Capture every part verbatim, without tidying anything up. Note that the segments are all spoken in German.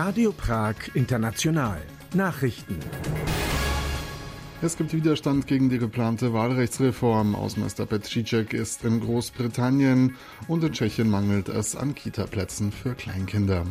Radio Prag International. Nachrichten. Es gibt Widerstand gegen die geplante Wahlrechtsreform. Außenminister Petříček ist in Großbritannien und in Tschechien mangelt es an Kita-Plätzen für Kleinkinder.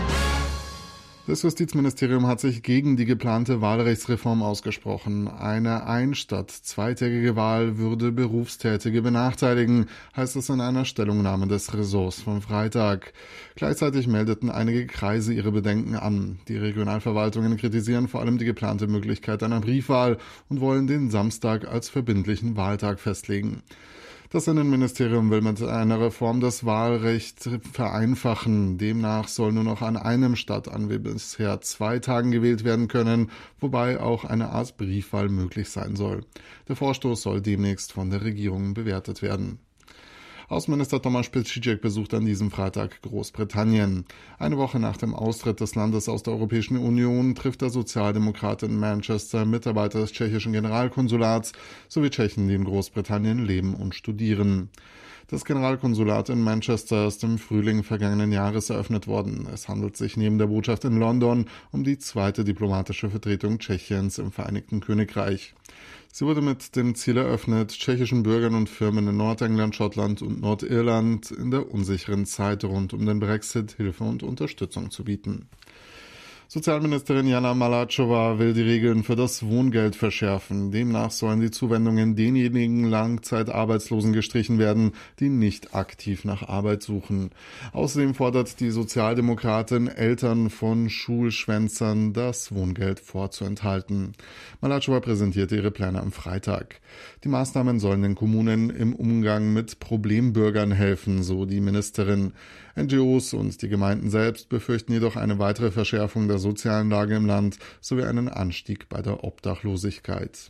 Das Justizministerium hat sich gegen die geplante Wahlrechtsreform ausgesprochen. Eine ein- statt zweitägige Wahl würde Berufstätige benachteiligen, heißt es in einer Stellungnahme des Ressorts vom Freitag. Gleichzeitig meldeten einige Kreise ihre Bedenken an. Die Regionalverwaltungen kritisieren vor allem die geplante Möglichkeit einer Briefwahl und wollen den Samstag als verbindlichen Wahltag festlegen. Das Innenministerium will mit einer Reform das Wahlrecht vereinfachen. Demnach soll nur noch an einem statt an wie bisher zwei Tagen gewählt werden können, wobei auch eine Art Briefwahl möglich sein soll. Der Vorstoß soll demnächst von der Regierung bewertet werden. Außenminister Tomáš Petříček besucht an diesem Freitag Großbritannien. Eine Woche nach dem Austritt des Landes aus der Europäischen Union trifft der Sozialdemokrat in Manchester Mitarbeiter des tschechischen Generalkonsulats sowie Tschechen, die in Großbritannien leben und studieren. Das Generalkonsulat in Manchester ist im Frühling vergangenen Jahres eröffnet worden. Es handelt sich neben der Botschaft in London um die zweite diplomatische Vertretung Tschechiens im Vereinigten Königreich. Sie wurde mit dem Ziel eröffnet, tschechischen Bürgern und Firmen in Nordengland, Schottland und Nordirland in der unsicheren Zeit rund um den Brexit Hilfe und Unterstützung zu bieten. Sozialministerin Jana Maláčová will die Regeln für das Wohngeld verschärfen. Demnach sollen die Zuwendungen denjenigen Langzeitarbeitslosen gestrichen werden, die nicht aktiv nach Arbeit suchen. Außerdem fordert die Sozialdemokratin Eltern von Schulschwänzern, das Wohngeld vorzuenthalten. Maláčová präsentierte ihre Pläne am Freitag. Die Maßnahmen sollen den Kommunen im Umgang mit Problembürgern helfen, so die Ministerin. N G Os und die Gemeinden selbst befürchten jedoch eine weitere Verschärfung der sozialen Lage im Land sowie einen Anstieg bei der Obdachlosigkeit.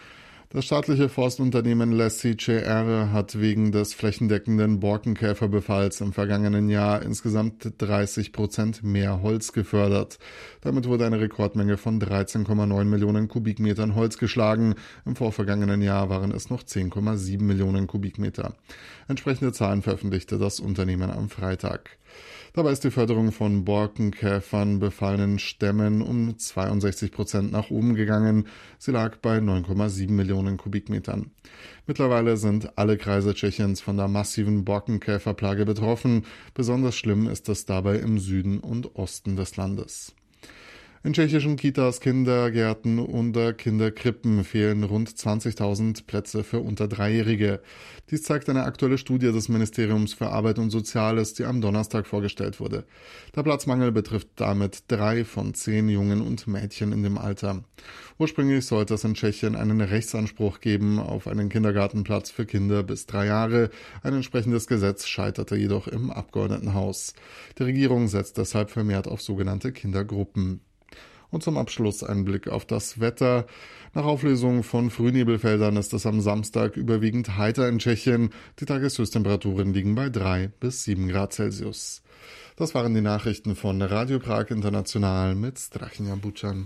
Das staatliche Forstunternehmen Lesy C R hat wegen des flächendeckenden Borkenkäferbefalls im vergangenen Jahr insgesamt dreißig Prozent mehr Holz gefördert. Damit wurde eine Rekordmenge von dreizehn Komma neun Millionen Kubikmetern Holz geschlagen. Im vorvergangenen Jahr waren es noch zehn Komma sieben Millionen Kubikmeter. Entsprechende Zahlen veröffentlichte das Unternehmen am Freitag. Dabei ist die Förderung von Borkenkäfern befallenen Stämmen um zweiundsechzig Prozent nach oben gegangen. Sie lag bei neun Komma sieben Millionen Kubikmetern. Mittlerweile sind alle Kreise Tschechiens von der massiven Borkenkäferplage betroffen. Besonders schlimm ist es dabei im Süden und Osten des Landes. In tschechischen Kitas, Kindergärten und Kinderkrippen fehlen rund zwanzigtausend Plätze für unter Dreijährige. Dies zeigt eine aktuelle Studie des Ministeriums für Arbeit und Soziales, die am Donnerstag vorgestellt wurde. Der Platzmangel betrifft damit drei von zehn Jungen und Mädchen in dem Alter. Ursprünglich sollte es in Tschechien einen Rechtsanspruch geben auf einen Kindergartenplatz für Kinder bis drei Jahre. Ein entsprechendes Gesetz scheiterte jedoch im Abgeordnetenhaus. Die Regierung setzt deshalb vermehrt auf sogenannte Kindergruppen. Und zum Abschluss ein Blick auf das Wetter. Nach Auflösung von Frühnebelfeldern ist es am Samstag überwiegend heiter in Tschechien. Die Tageshöchsttemperaturen liegen bei drei bis sieben Grad Celsius. Das waren die Nachrichten von Radio Prag International mit Strachnia Bučan.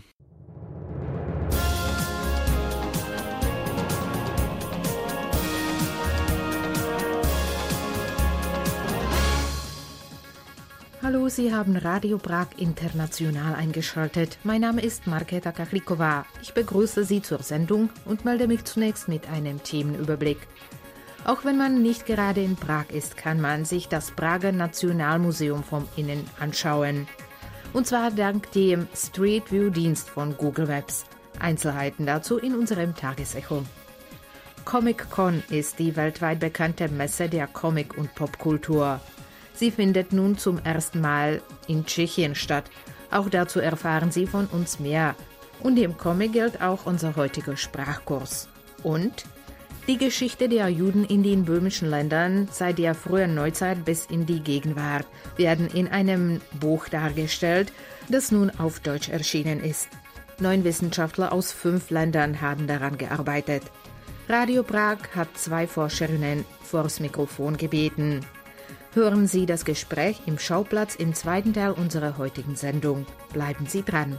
Hallo, Sie haben Radio Prag International eingeschaltet. Mein Name ist Markéta Kachlikova. Ich begrüße Sie zur Sendung und melde mich zunächst mit einem Themenüberblick. Auch wenn man nicht gerade in Prag ist, kann man sich das Prager Nationalmuseum vom Innen anschauen. Und zwar dank dem Street View Dienst von Google Maps. Einzelheiten dazu in unserem Tagesecho. Comic-Con ist die weltweit bekannte Messe der Comic- und Popkultur. Sie findet nun zum ersten Mal in Tschechien statt. Auch dazu erfahren Sie von uns mehr. Und im Comic gilt auch unser heutiger Sprachkurs. Und die Geschichte der Juden in den böhmischen Ländern seit der frühen Neuzeit bis in die Gegenwart werden in einem Buch dargestellt, das nun auf Deutsch erschienen ist. Neun Wissenschaftler aus fünf Ländern haben daran gearbeitet. Radio Prag hat zwei Forscherinnen vors Mikrofon gebeten. Hören Sie das Gespräch im Schauplatz im zweiten Teil unserer heutigen Sendung. Bleiben Sie dran.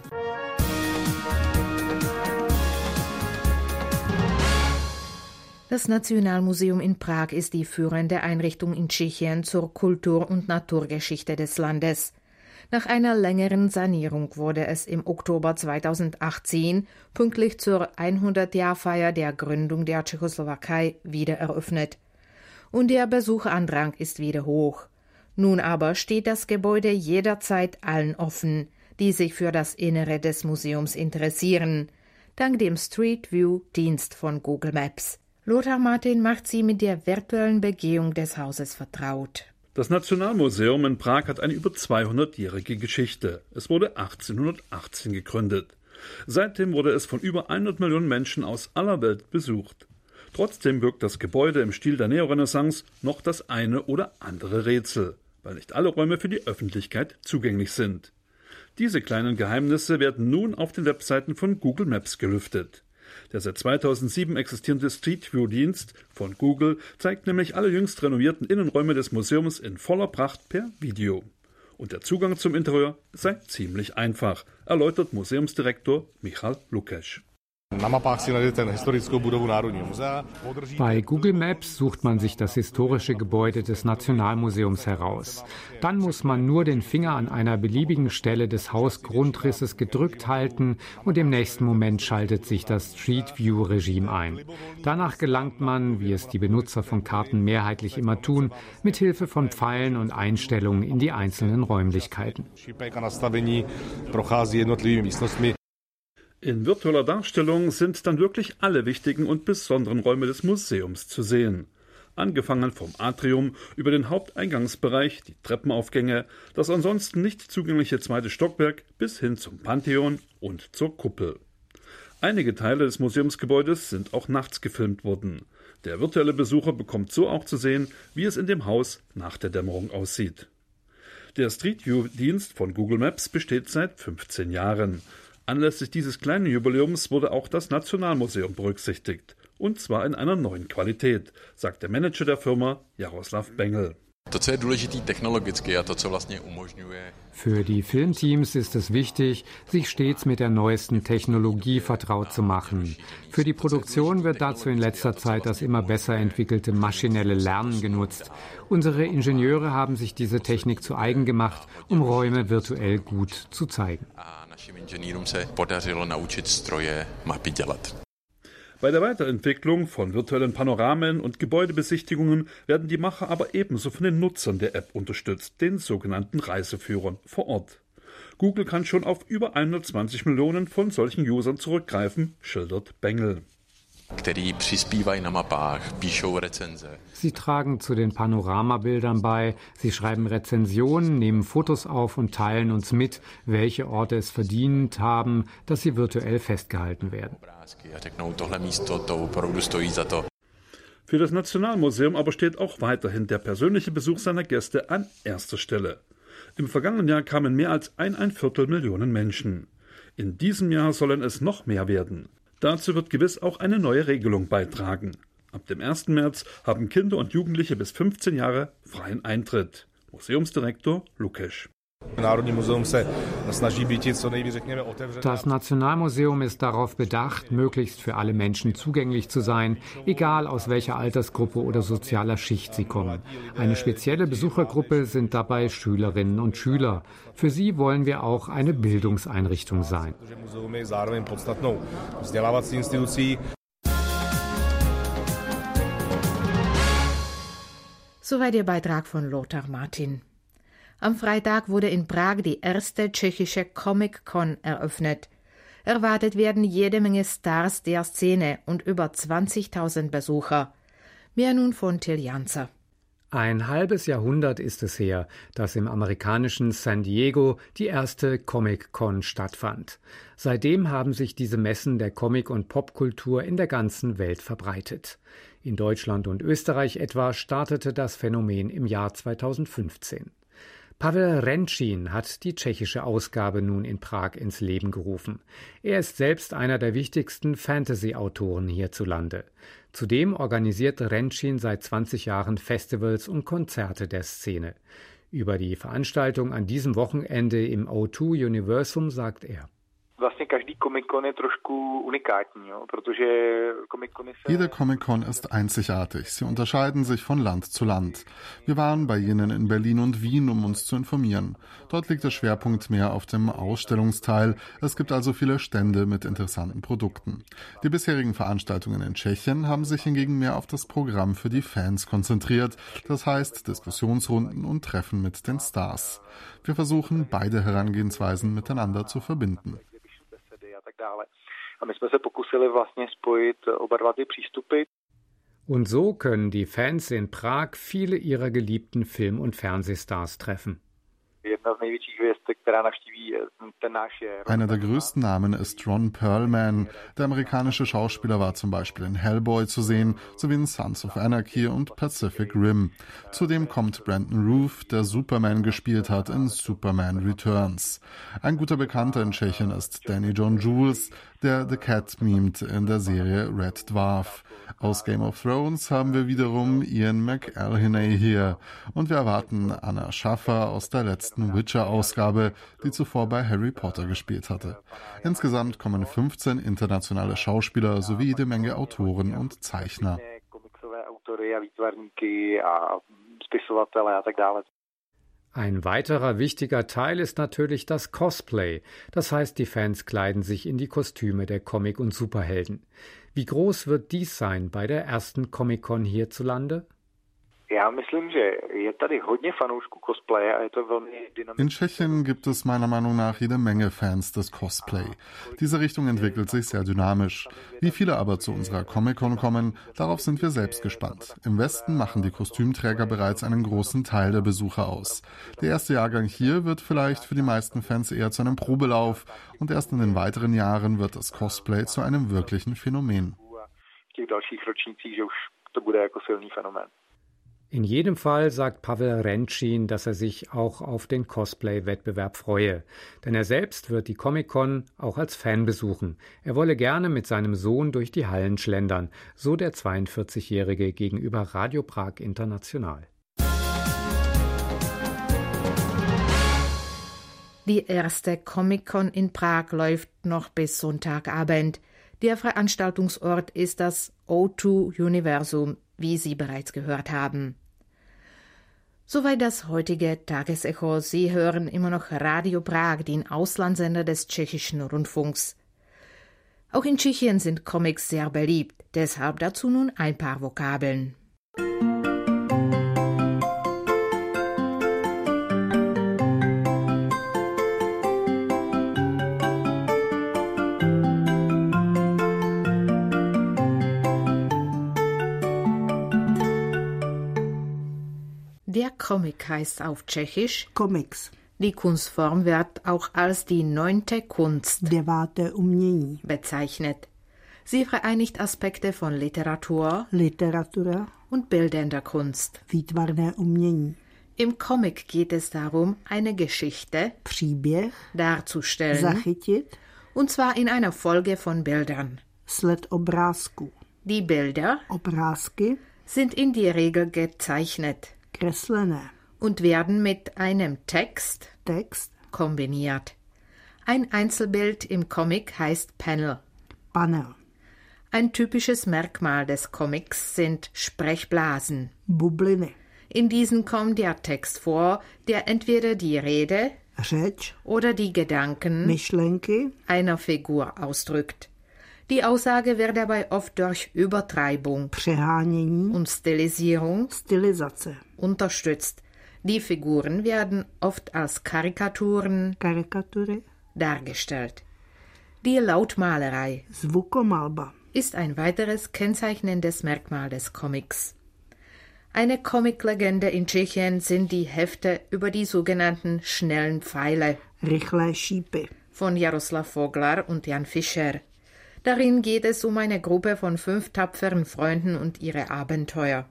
Das Nationalmuseum in Prag ist die führende Einrichtung in Tschechien zur Kultur- und Naturgeschichte des Landes. Nach einer längeren Sanierung wurde es im Oktober zweitausendachtzehn, pünktlich zur hundert-Jahr-Feier der Gründung der Tschechoslowakei, wieder eröffnet. Und der Besucherandrang ist wieder hoch. Nun aber steht das Gebäude jederzeit allen offen, die sich für das Innere des Museums interessieren, dank dem Street View-Dienst von Google Maps. Lothar Martin macht sie mit der virtuellen Begehung des Hauses vertraut. Das Nationalmuseum in Prag hat eine über zweihundertjährige Geschichte. Es wurde achtzehnhundertachtzehn gegründet. Seitdem wurde es von über hundert Millionen Menschen aus aller Welt besucht. Trotzdem birgt das Gebäude im Stil der Neorenaissance noch das eine oder andere Rätsel, weil nicht alle Räume für die Öffentlichkeit zugänglich sind. Diese kleinen Geheimnisse werden nun auf den Webseiten von Google Maps gelüftet. Der seit zweitausendsieben existierende Street View-Dienst von Google zeigt nämlich alle jüngst renovierten Innenräume des Museums in voller Pracht per Video. Und der Zugang zum Interieur sei ziemlich einfach, erläutert Museumsdirektor Michal Lukáš. Bei Google Maps sucht man sich das historische Gebäude des Nationalmuseums heraus. Dann muss man nur den Finger an einer beliebigen Stelle des Hausgrundrisses gedrückt halten und im nächsten Moment schaltet sich das Street View-Regime ein. Danach gelangt man, wie es die Benutzer von Karten mehrheitlich immer tun, mit Hilfe von Pfeilen und Einstellungen in die einzelnen Räumlichkeiten. In virtueller Darstellung sind dann wirklich alle wichtigen und besonderen Räume des Museums zu sehen. Angefangen vom Atrium über den Haupteingangsbereich, die Treppenaufgänge, das ansonsten nicht zugängliche zweite Stockwerk bis hin zum Pantheon und zur Kuppel. Einige Teile des Museumsgebäudes sind auch nachts gefilmt worden. Der virtuelle Besucher bekommt so auch zu sehen, wie es in dem Haus nach der Dämmerung aussieht. Der Street View-Dienst von Google Maps besteht seit fünfzehn Jahren. Anlässlich dieses kleinen Jubiläums wurde auch das Nationalmuseum berücksichtigt. Und zwar in einer neuen Qualität, sagt der Manager der Firma Jaroslav Bengel. Für die Filmteams ist es wichtig, sich stets mit der neuesten Technologie vertraut zu machen. Für die Produktion wird dazu in letzter Zeit das immer besser entwickelte maschinelle Lernen genutzt. Unsere Ingenieure haben sich diese Technik zu eigen gemacht, um Räume virtuell gut zu zeigen. Bei der Weiterentwicklung von virtuellen Panoramen und Gebäudebesichtigungen werden die Macher aber ebenso von den Nutzern der App unterstützt, den sogenannten Reiseführern vor Ort. Google kann schon auf über hundertzwanzig Millionen von solchen Usern zurückgreifen, schildert Bengel. Sie tragen zu den Panoramabildern bei, sie schreiben Rezensionen, nehmen Fotos auf und teilen uns mit, welche Orte es verdient haben, dass sie virtuell festgehalten werden. Für das Nationalmuseum aber steht auch weiterhin der persönliche Besuch seiner Gäste an erster Stelle. Im vergangenen Jahr kamen mehr als eineinviertel Millionen Menschen. In diesem Jahr sollen es noch mehr werden. Dazu wird gewiss auch eine neue Regelung beitragen. Ab dem ersten März haben Kinder und Jugendliche bis fünfzehn Jahre freien Eintritt. Museumsdirektor Lukáš. Das Nationalmuseum ist darauf bedacht, möglichst für alle Menschen zugänglich zu sein, egal aus welcher Altersgruppe oder sozialer Schicht sie kommen. Eine spezielle Besuchergruppe sind dabei Schülerinnen und Schüler. Für sie wollen wir auch eine Bildungseinrichtung sein. Soweit der Beitrag von Lothar Martin. Am Freitag wurde in Prag die erste tschechische Comic-Con eröffnet. Erwartet werden jede Menge Stars der Szene und über zwanzigtausend Besucher. Mehr nun von Till Janzer. Ein halbes Jahrhundert ist es her, dass im amerikanischen San Diego die erste Comic-Con stattfand. Seitdem haben sich diese Messen der Comic- und Popkultur in der ganzen Welt verbreitet. In Deutschland und Österreich etwa startete das Phänomen im Jahr zweitausendfünfzehn. Pavel Rentschin hat die tschechische Ausgabe nun in Prag ins Leben gerufen. Er ist selbst einer der wichtigsten Fantasy-Autoren hierzulande. Zudem organisiert Rentschin seit zwanzig Jahren Festivals und Konzerte der Szene. Über die Veranstaltung an diesem Wochenende im O zwei Universum sagt er: Jede Comic-Con ist einzigartig. Sie unterscheiden sich von Land zu Land. Wir waren bei jenen in Berlin und Wien, um uns zu informieren. Dort liegt der Schwerpunkt mehr auf dem Ausstellungsteil. Es gibt also viele Stände mit interessanten Produkten. Die bisherigen Veranstaltungen in Tschechien haben sich hingegen mehr auf das Programm für die Fans konzentriert. Das heißt Diskussionsrunden und Treffen mit den Stars. Wir versuchen, beide Herangehensweisen miteinander zu verbinden. Und so können die Fans in Prag viele ihrer geliebten Film- und Fernsehstars treffen. Einer der größten Namen ist Ron Perlman. Der amerikanische Schauspieler war zum Beispiel in Hellboy zu sehen, sowie in Sons of Anarchy und Pacific Rim. Zudem kommt Brandon Routh, der Superman gespielt hat in Superman Returns. Ein guter Bekannter in Tschechien ist Danny John Jules, der The Cat mimt in der Serie Red Dwarf. Aus Game of Thrones haben wir wiederum Ian McElhinney hier. Und wir erwarten Anna Schaffer aus der letzten Witcher-Ausgabe, die zuvor bei Harry Potter gespielt hatte. Insgesamt kommen fünfzehn internationale Schauspieler sowie jede Menge Autoren und Zeichner. Ein weiterer wichtiger Teil ist natürlich das Cosplay. Das heißt, die Fans kleiden sich in die Kostüme der Comic- und Superhelden. Wie groß wird dies sein bei der ersten Comic-Con hierzulande? In Tschechien gibt es meiner Meinung nach jede Menge Fans des Cosplay. Diese Richtung entwickelt sich sehr dynamisch. Wie viele aber zu unserer Comic-Con kommen, darauf sind wir selbst gespannt. Im Westen machen die Kostümträger bereits einen großen Teil der Besucher aus. Der erste Jahrgang hier wird vielleicht für die meisten Fans eher zu einem Probelauf und erst in den weiteren Jahren wird das Cosplay zu einem wirklichen Phänomen. In jedem Fall sagt Pavel Rentschin, dass er sich auch auf den Cosplay-Wettbewerb freue. Denn er selbst wird die Comic-Con auch als Fan besuchen. Er wolle gerne mit seinem Sohn durch die Hallen schlendern, so der zweiundvierzigjährige gegenüber Radio Prag International. Die erste Comic-Con in Prag läuft noch bis Sonntagabend. Der Veranstaltungsort ist das O zwei Universum, wie Sie bereits gehört haben. Soweit das heutige Tagesecho. Sie hören immer noch Radio Prag, den Auslandssender des tschechischen Rundfunks. Auch in Tschechien sind Comics sehr beliebt, deshalb dazu nun ein paar Vokabeln. Der Comic heißt auf Tschechisch Comics. Die Kunstform wird auch als die neunte Kunst Deváté umění bezeichnet. Sie vereinigt Aspekte von Literatur, Literatura und bildender Kunst. Výtvarné umění. Im Comic geht es darum, eine Geschichte Příběh darzustellen, zachytit, und zwar in einer Folge von Bildern. Sled obrázků. Die Bilder Obrázky sind in der Regel gezeichnet kreslené. und werden mit einem Text Text kombiniert. Ein Einzelbild im Comic heißt Panel. Panel. Ein typisches Merkmal des Comics sind Sprechblasen. Bubliny. In diesen kommt der Text vor, der entweder die Rede Řeč. oder die Gedanken Myšlenky. einer Figur ausdrückt. Die Aussage wird dabei oft durch Übertreibung Přehánění. und Stilisierung Stylizace. unterstützt. Die Figuren werden oft als Karikaturen Karikatury. dargestellt. Die Lautmalerei Zvukomalba. ist ein weiteres kennzeichnendes Merkmal des Comics. Eine Comiclegende in Tschechien sind die Hefte über die sogenannten schnellen Pfeile Rychlé šípy. von Jaroslav Voglar und Jan Fischer. Darin geht es um eine Gruppe von fünf tapferen Freunden und ihre Abenteuer.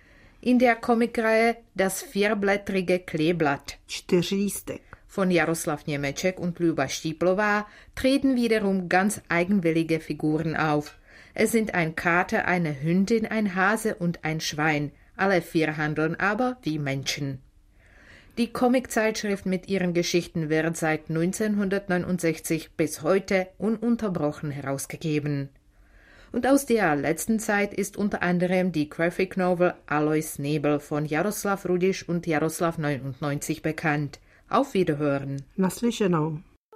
In der Comicreihe Das vierblättrige Kleeblatt Čtyřlístek. von Jaroslav Němeček und Luba Štiplová treten wiederum ganz eigenwillige Figuren auf. Es sind ein Kater, eine Hündin, ein Hase und ein Schwein. Alle vier handeln aber wie Menschen. Die Comiczeitschrift mit ihren Geschichten wird seit neunzehnhundertneunundsechzig bis heute ununterbrochen herausgegeben. Und aus der letzten Zeit ist unter anderem die Graphic Novel Alois Nebel von Jaroslav Rudiš und Jaroslav neunundneunzig bekannt. Auf Wiederhören. Naslyšenou.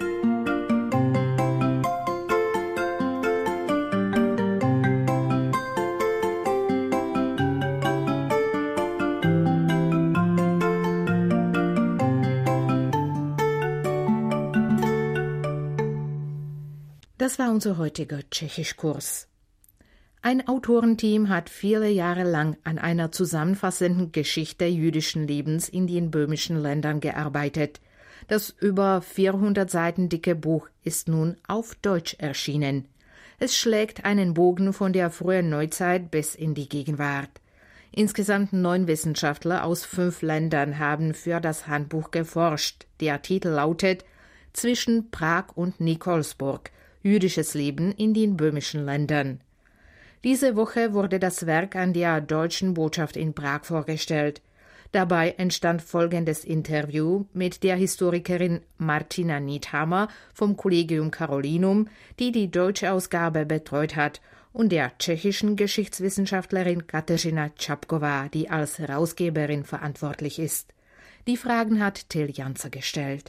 Das war unser heutiger Tschechischkurs. Ein Autorenteam hat viele Jahre lang an einer zusammenfassenden Geschichte jüdischen Lebens in den böhmischen Ländern gearbeitet. Das über vierhundert Seiten dicke Buch ist nun auf Deutsch erschienen. Es schlägt einen Bogen von der frühen Neuzeit bis in die Gegenwart. Insgesamt neun Wissenschaftler aus fünf Ländern haben für das Handbuch geforscht. Der Titel lautet »Zwischen Prag und Nikolsburg – Jüdisches Leben in den böhmischen Ländern«. Diese Woche wurde das Werk an der Deutschen Botschaft in Prag vorgestellt. Dabei entstand folgendes Interview mit der Historikerin Martina Niethammer vom Collegium Carolinum, die die deutsche Ausgabe betreut hat, und der tschechischen Geschichtswissenschaftlerin Kateřina Čapková, die als Herausgeberin verantwortlich ist. Die Fragen hat Till Janzer gestellt.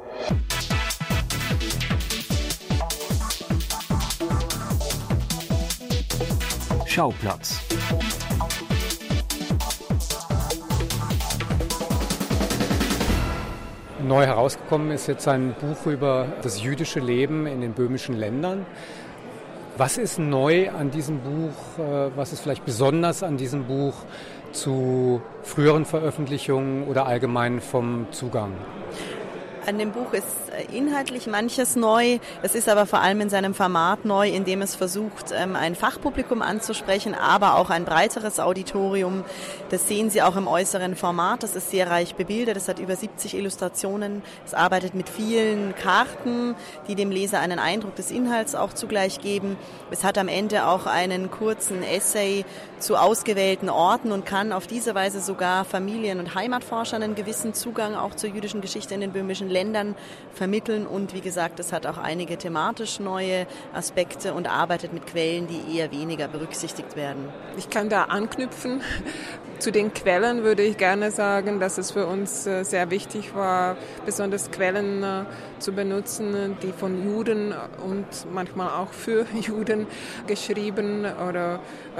Schauplatz. Neu herausgekommen ist jetzt ein Buch über das jüdische Leben in den böhmischen Ländern. Was ist neu an diesem Buch? Was ist vielleicht besonders an diesem Buch zu früheren Veröffentlichungen oder allgemein vom Zugang? An dem Buch ist inhaltlich manches neu. Es ist aber vor allem in seinem Format neu, indem es versucht, ein Fachpublikum anzusprechen, aber auch ein breiteres Auditorium. Das sehen Sie auch im äußeren Format. Das ist sehr reich bebildert. Es hat über siebzig Illustrationen. Es arbeitet mit vielen Karten, die dem Leser einen Eindruck des Inhalts auch zugleich geben. Es hat am Ende auch einen kurzen Essay zu ausgewählten Orten und kann auf diese Weise sogar Familien- und Heimatforschern einen gewissen Zugang auch zur jüdischen Geschichte in den böhmischen Ländern vermitteln. Und wie gesagt, es hat auch einige thematisch neue Aspekte und arbeitet mit Quellen, die eher weniger berücksichtigt werden. Ich kann da anknüpfen. Zu den Quellen würde ich gerne sagen, dass es für uns sehr wichtig war, besonders Quellen zu benutzen, die von Juden und manchmal auch für Juden geschrieben oder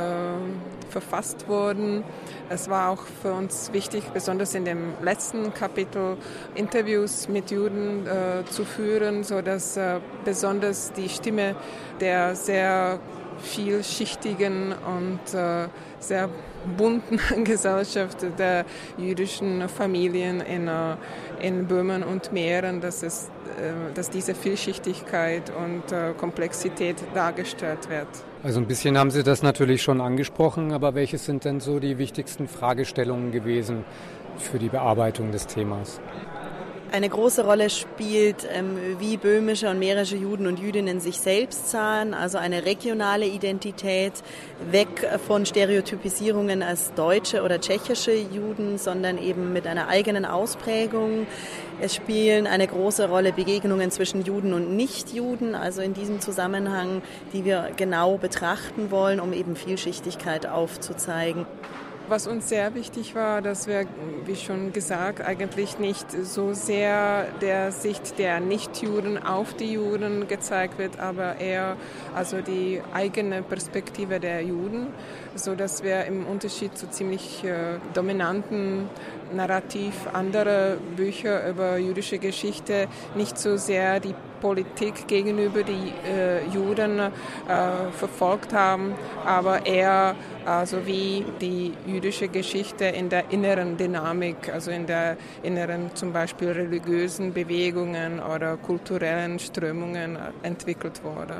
äh, verfasst wurden. Es war auch für uns wichtig, besonders in dem letzten Kapitel Interviews mit Juden äh, zu führen, sodass äh, besonders die Stimme der sehr vielschichtigen und äh, sehr bunten Gesellschaft der jüdischen Familien in, äh, in Böhmen und Mähren, dass, es, äh, dass diese Vielschichtigkeit und äh, Komplexität dargestellt wird. Also ein bisschen haben Sie das natürlich schon angesprochen, aber welche sind denn so die wichtigsten Fragestellungen gewesen für die Bearbeitung des Themas? Eine große Rolle spielt, ähm, wie böhmische und mährische Juden und Jüdinnen sich selbst sahen, also eine regionale Identität, weg von Stereotypisierungen als deutsche oder tschechische Juden, sondern eben mit einer eigenen Ausprägung. Es spielen eine große Rolle Begegnungen zwischen Juden und Nichtjuden, also in diesem Zusammenhang, die wir genau betrachten wollen, um eben Vielschichtigkeit aufzuzeigen. Was uns sehr wichtig war, dass wir, wie schon gesagt, eigentlich nicht so sehr der Sicht der Nichtjuden auf die Juden gezeigt wird, aber eher also die eigene Perspektive der Juden, so dass wir im Unterschied zu ziemlich äh, dominanten Narrativ anderer Bücher über jüdische Geschichte nicht so sehr die Politik gegenüber die äh, Juden äh, verfolgt haben, aber eher also wie die jüdische Geschichte in der inneren Dynamik, also in der inneren zum Beispiel religiösen Bewegungen oder kulturellen Strömungen entwickelt wurde.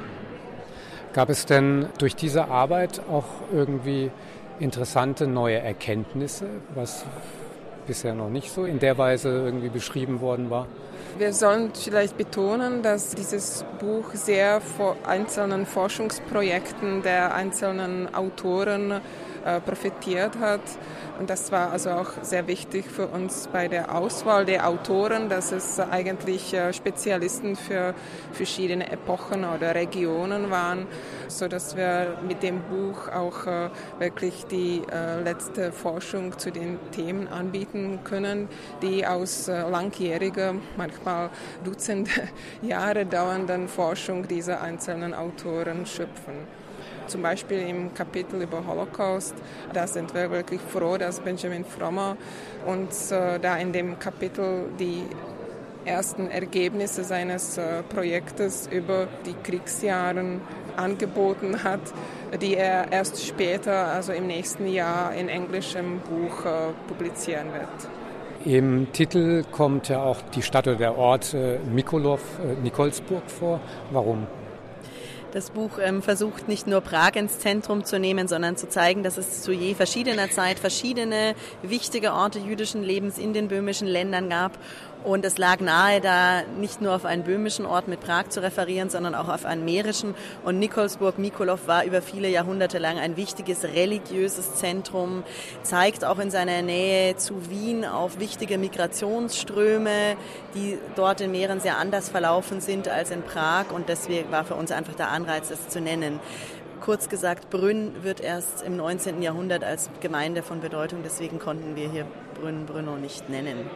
Gab es denn durch diese Arbeit auch irgendwie interessante neue Erkenntnisse, was bisher noch nicht so in der Weise irgendwie beschrieben worden war? Wir sollen vielleicht betonen, dass dieses Buch sehr vor einzelnen Forschungsprojekten der einzelnen Autoren äh, profitiert hat. Und das war also auch sehr wichtig für uns bei der Auswahl der Autoren, dass es eigentlich äh, Spezialisten für verschiedene Epochen oder Regionen waren, sodass wir mit dem Buch auch äh, wirklich die äh, letzte Forschung zu den Themen anbieten können, die aus äh, langjähriger, manchmal Dutzende Jahre dauernden Forschung dieser einzelnen Autoren schöpfen. Zum Beispiel im Kapitel über Holocaust, da sind wir wirklich froh, dass Benjamin Frommer uns äh, da in dem Kapitel die ersten Ergebnisse seines äh, Projektes über die Kriegsjahre angeboten hat, die er erst später, also im nächsten Jahr, in englischem Buch äh, publizieren wird. Im Titel kommt ja auch die Stadt oder der Ort äh, Mikolov, äh, Nikolsburg vor. Warum? Das Buch ähm, versucht nicht nur Prag ins Zentrum zu nehmen, sondern zu zeigen, dass es zu je verschiedener Zeit verschiedene wichtige Orte jüdischen Lebens in den böhmischen Ländern gab. Und es lag nahe, da nicht nur auf einen böhmischen Ort mit Prag zu referieren, sondern auch auf einen mährischen. Und Nikolsburg, Mikolov war über viele Jahrhunderte lang ein wichtiges religiöses Zentrum, zeigt auch in seiner Nähe zu Wien auf wichtige Migrationsströme, die dort in Mähren sehr anders verlaufen sind als in Prag. Und deswegen war für uns einfach der Anreiz, es zu nennen. Kurz gesagt, Brünn wird erst im neunzehnten Jahrhundert als Gemeinde von Bedeutung, deswegen konnten wir hier Brünn, Brünnow nicht nennen.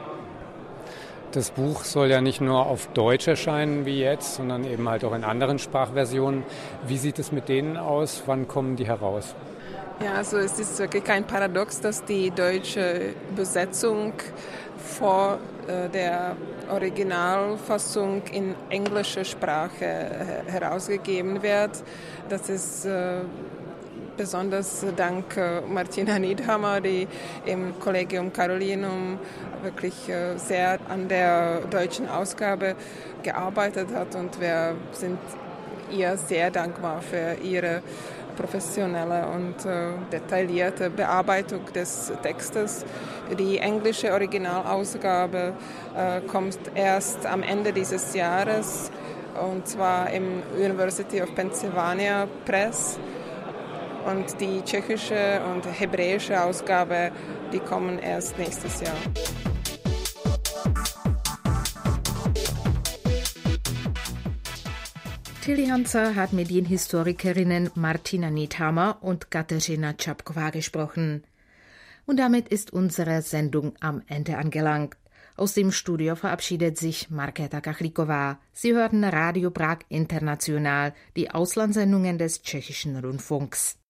Das Buch soll ja nicht nur auf Deutsch erscheinen wie jetzt, sondern eben halt auch in anderen Sprachversionen. Wie sieht es mit denen aus? Wann kommen die heraus? Ja, also es ist wirklich kein Paradox, dass die deutsche Übersetzung vor äh, der Originalfassung in englischer Sprache äh, herausgegeben wird. Das ist äh, besonders dank äh, Martina Niethammer, die im Collegium Carolinum wirklich äh, sehr an der deutschen Ausgabe gearbeitet hat, und wir sind ihr sehr dankbar für ihre professionelle und äh, detaillierte Bearbeitung des Textes. Die englische Originalausgabe äh, kommt erst am Ende dieses Jahres, und zwar im University of Pennsylvania Press. Und die tschechische und hebräische Ausgabe, die kommen erst nächstes Jahr. Tilly Hanzer hat mit den Historikerinnen Martina Niethammer und Kateřina Čapková gesprochen. Und damit ist unsere Sendung am Ende angelangt. Aus dem Studio verabschiedet sich Markéta Kachlíková. Sie hörten Radio Prag International, die Auslandssendungen des tschechischen Rundfunks.